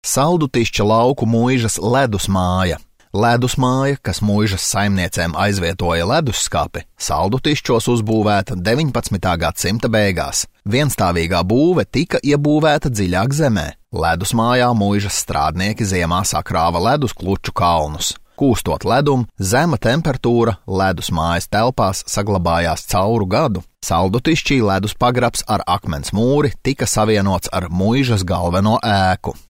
Saldutišķa lauku muižas ledusmāja. Ledusmāja, kas muižas saimniecēm aizvietoja leduskapi, Saldutišķos uzbūvēta 19. gadsimta beigās. Vienstāvīgā būve tika iebūvēta dziļāk zemē. Ledusmājā muižas strādnieki ziemā sakrāva ledus kluču kalnus. Kūstot ledumu, zema temperatūra ledusmājas telpās saglabājās cauru gadu. Saldutišķī ledus pagrabs ar akmens mūri tika savienots ar muižas galveno ēku.